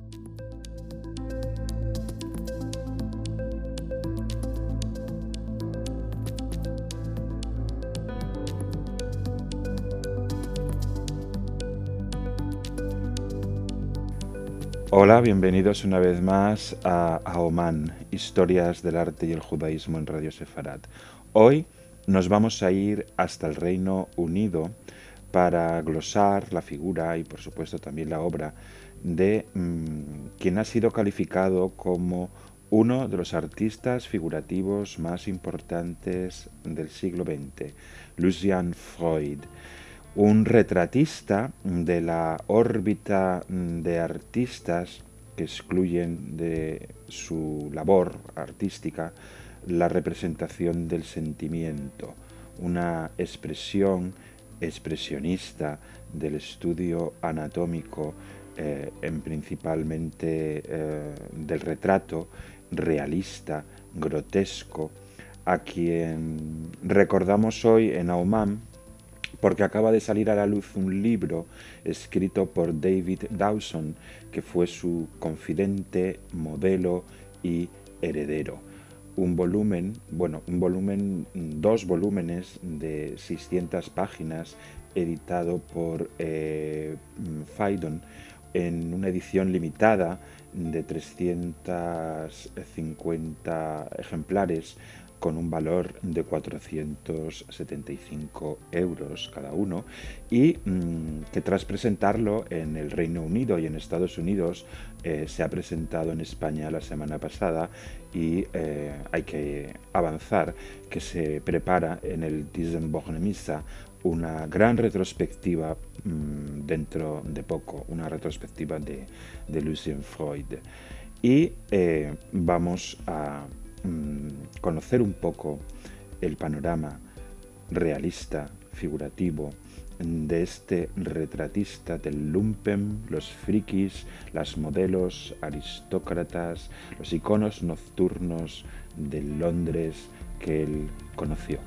Hola, bienvenidos una vez más a Oman, Historias del Arte y el Judaísmo en Radio Sefarad. Hoy nos vamos a ir hasta el Reino Unido para glosar la figura y por supuesto también la obra de quien ha sido calificado como uno de los artistas figurativos más importantes del siglo XX, Lucian Freud. Un retratista de la órbita de artistas que excluyen de su labor artística la representación del sentimiento, una expresión expresionista del estudio anatómico, principalmente del retrato realista, grotesco, a quien recordamos hoy en Aumán, porque acaba de salir a la luz un libro escrito por David Dawson, que fue su confidente, modelo y heredero. Dos volúmenes de 600 páginas, editado por Phaidon en una edición limitada de 350 ejemplares, con un valor de 475 euros cada uno, y que tras presentarlo en el Reino Unido y en Estados Unidos se ha presentado en España la semana pasada, y hay que avanzar que se prepara en el Thyssen-Bornemisza una gran retrospectiva dentro de poco, una retrospectiva de Lucian Freud. Y vamos a conocer un poco el panorama realista, figurativo, de este retratista del lumpen, los frikis, las modelos, aristócratas, los iconos nocturnos del Londres que él conoció.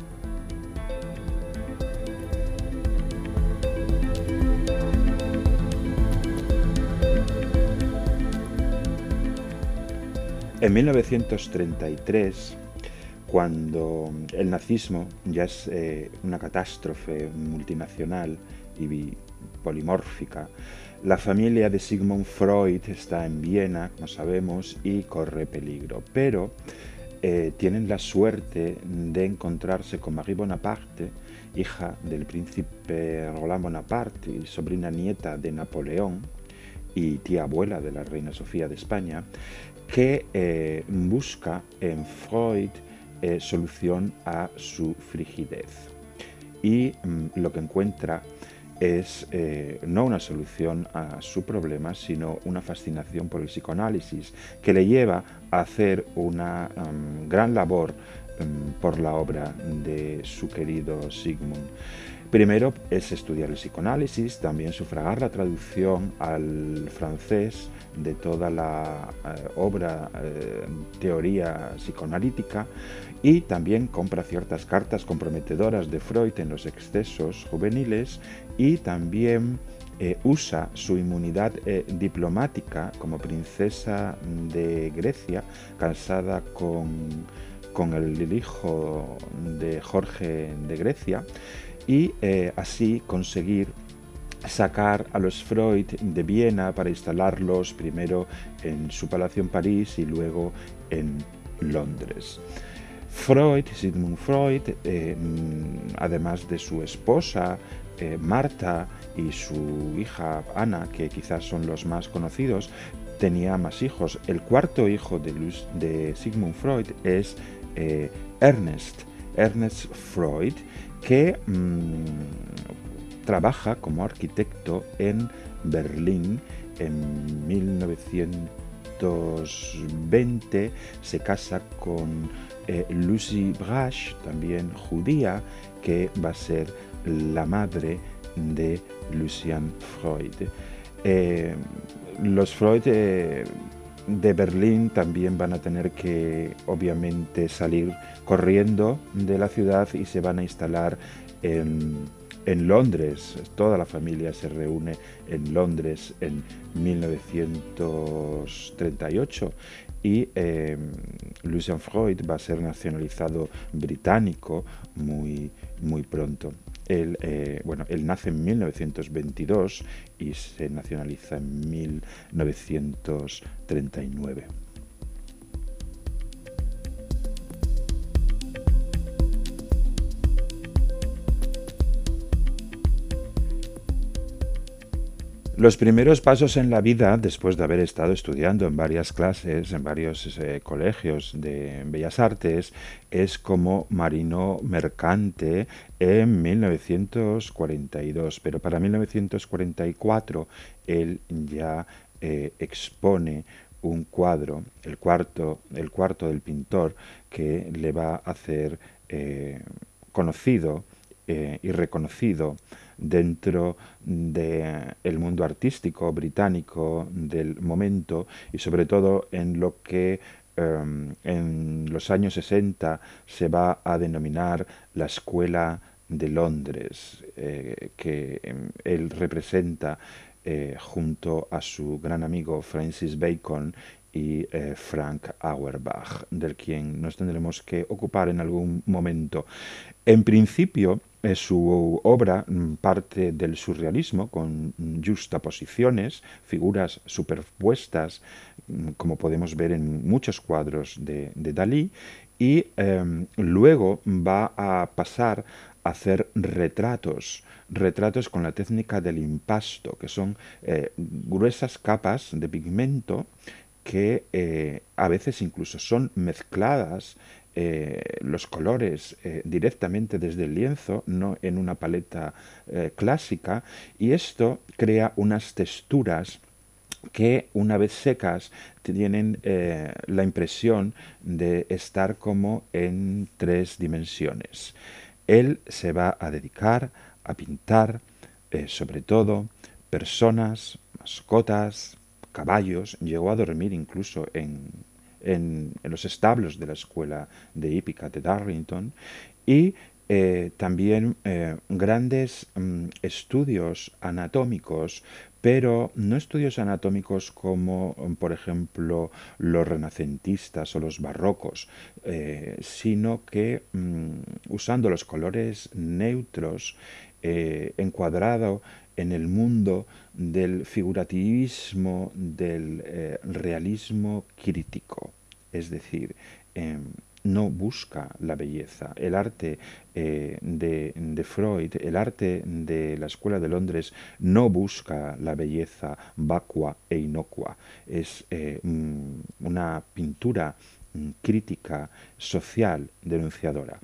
En 1933, cuando el nazismo ya es una catástrofe multinacional y polimórfica, la familia de Sigmund Freud está en Viena, como sabemos, y corre peligro. Pero tienen la suerte de encontrarse con Marie Bonaparte, hija del príncipe Roland Bonaparte y sobrina nieta de Napoleón, y tía abuela de la reina Sofía de España, que busca en Freud solución a su frigidez. Y lo que encuentra es no una solución a su problema, sino una fascinación por el psicoanálisis, que le lleva a hacer una gran labor por la obra de su querido Sigmund. Primero es estudiar el psicoanálisis, también sufragar la traducción al francés de toda la teoría psicoanalítica, y también compra ciertas cartas comprometedoras de Freud en los excesos juveniles, y también usa su inmunidad diplomática como princesa de Grecia, casada con el hijo de Jorge de Grecia, y así conseguir sacar a los Freud de Viena para instalarlos primero en su palacio en París y luego en Londres. Sigmund Freud, además de su esposa Marta y su hija Ana, que quizás son los más conocidos, tenía más hijos. El cuarto hijo de Sigmund Freud es Ernest Freud, que trabaja como arquitecto en Berlín. En 1920 se casa con Lucy Brasch, también judía, que va a ser la madre de Lucian Freud. Los Freud de Berlín también van a tener que, obviamente, salir corriendo de la ciudad y se van a instalar en en Londres. Toda la familia se reúne en Londres en 1938 y Lucian Freud va a ser nacionalizado británico muy pronto. Él nace en 1922 y se nacionaliza en 1939. Los primeros pasos en la vida, después de haber estado estudiando en varias clases, en varios colegios de Bellas Artes, es como marino mercante en 1942. Pero para 1944 él ya expone un cuadro, el cuarto del pintor, que le va a hacer conocido y reconocido dentro del mundo artístico británico del momento, y sobre todo en lo que en los años 60 se va a denominar la Escuela de Londres, que él representa junto a su gran amigo Francis Bacon y Frank Auerbach, del quien nos tendremos que ocupar en algún momento. En principio, su obra parte del surrealismo, con juxtaposiciones, figuras superpuestas, como podemos ver en muchos cuadros de Dalí, y luego va a pasar a hacer retratos con la técnica del impasto, que son gruesas capas de pigmento que a veces incluso son mezcladas los colores directamente desde el lienzo, no en una paleta clásica, y esto crea unas texturas que una vez secas tienen la impresión de estar como en 3 dimensiones. Él se va a dedicar a pintar sobre todo personas, mascotas, caballos. Llegó a dormir incluso en los establos de la escuela de hípica de Darlington, y también grandes estudios anatómicos, pero no estudios anatómicos como, por ejemplo, los renacentistas o los barrocos, sino que usando los colores neutros, encuadrado en el mundo del figurativismo, del realismo crítico. Es decir, no busca la belleza. El arte de Freud, el arte de la Escuela de Londres, no busca la belleza vacua e inocua. Es una pintura crítica, social, denunciadora.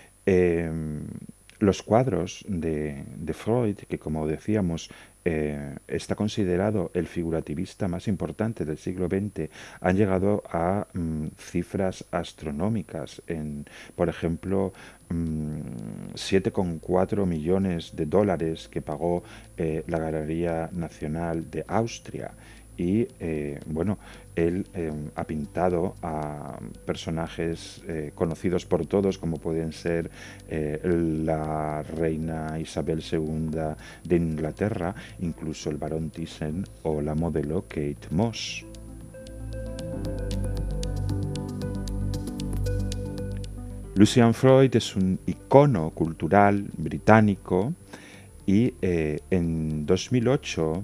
Los cuadros de Freud, que como decíamos está considerado el figurativista más importante del siglo XX, han llegado a cifras astronómicas. Por ejemplo, 7,4 millones de dólares que pagó la Galería Nacional de Austria. Y bueno, él ha pintado a personajes conocidos por todos, como pueden ser la reina Isabel II de Inglaterra, incluso el barón Thyssen o la modelo Kate Moss. Lucian Freud es un icono cultural británico y en 2008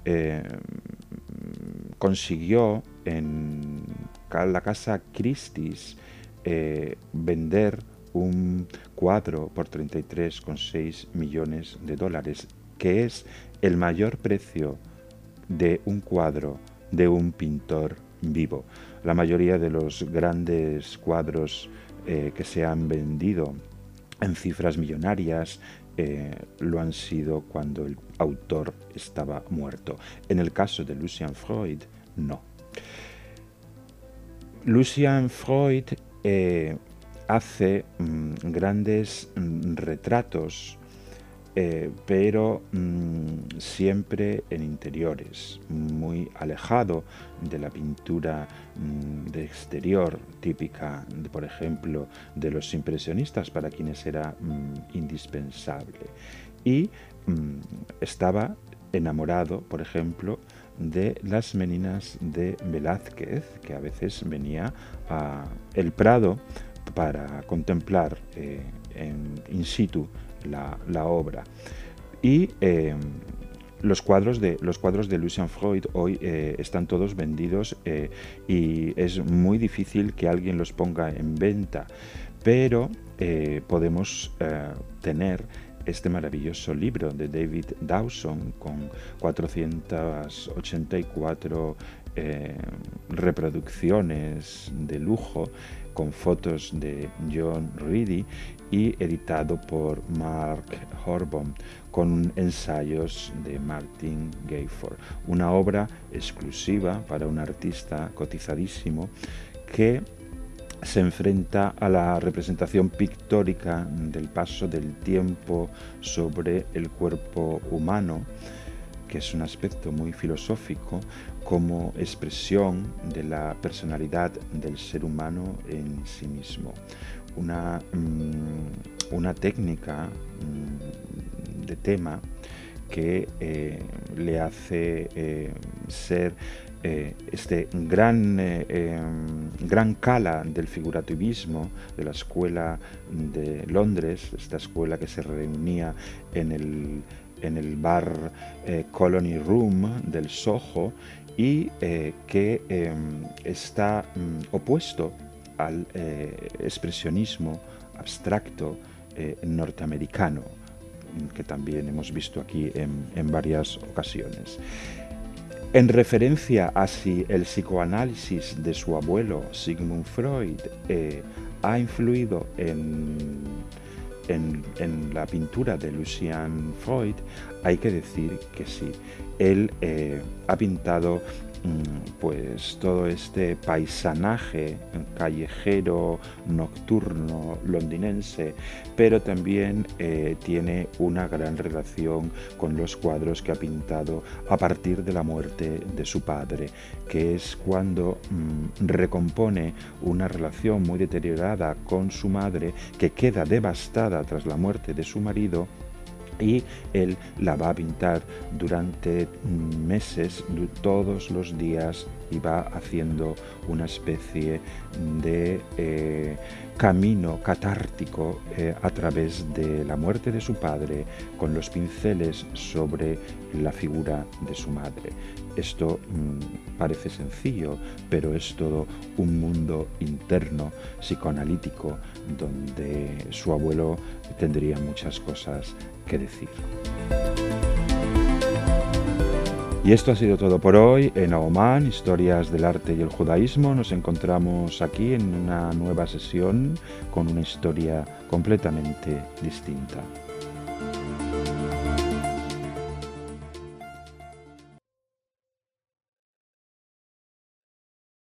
consiguió en la casa Christie's vender un cuadro por 33,6 millones de dólares, que es el mayor precio de un cuadro de un pintor vivo. La mayoría de los grandes cuadros que se han vendido en cifras millonarias lo han sido cuando el autor estaba muerto. En el caso de Lucian Freud, no. Lucian Freud hace grandes retratos, pero siempre en interiores, muy alejado de la pintura de exterior típica, por ejemplo, de los impresionistas, para quienes era indispensable. y estaba enamorado, por ejemplo, de las meninas de Velázquez, que a veces venía a El Prado para contemplar in situ la obra. Y los cuadros de Lucian Freud hoy están todos vendidos y es muy difícil que alguien los ponga en venta, pero podemos tener este maravilloso libro de David Dawson con 484 reproducciones de lujo con fotos de John Reedy y editado por Mark Horbom con ensayos de Martin Gayford. Una obra exclusiva para un artista cotizadísimo que se enfrenta a la representación pictórica del paso del tiempo sobre el cuerpo humano, que es un aspecto muy filosófico, como expresión de la personalidad del ser humano en sí mismo. Una técnica de tema que le hace ser este gran cala del figurativismo de la escuela de Londres, esta escuela que se reunía en el bar Colony Room del Soho y que está opuesto al expresionismo abstracto norteamericano, que también hemos visto aquí en varias ocasiones. En referencia a si el psicoanálisis de su abuelo Sigmund Freud ha influido en la pintura de Lucian Freud, hay que decir que sí. Él ha pintado pues todo este paisanaje callejero, nocturno, londinense, pero también tiene una gran relación con los cuadros que ha pintado a partir de la muerte de su padre, que es cuando recompone una relación muy deteriorada con su madre, que queda devastada tras la muerte de su marido, y él la va a pintar durante meses, todos los días, y va haciendo una especie de camino catártico a través de la muerte de su padre, con los pinceles sobre la figura de su madre. Esto parece sencillo, pero es todo un mundo interno, psicoanalítico, donde su abuelo tendría muchas cosas que decir. Y esto ha sido todo por hoy en Oman, Historias del Arte y el Judaísmo. Nos encontramos aquí en una nueva sesión con una historia completamente distinta.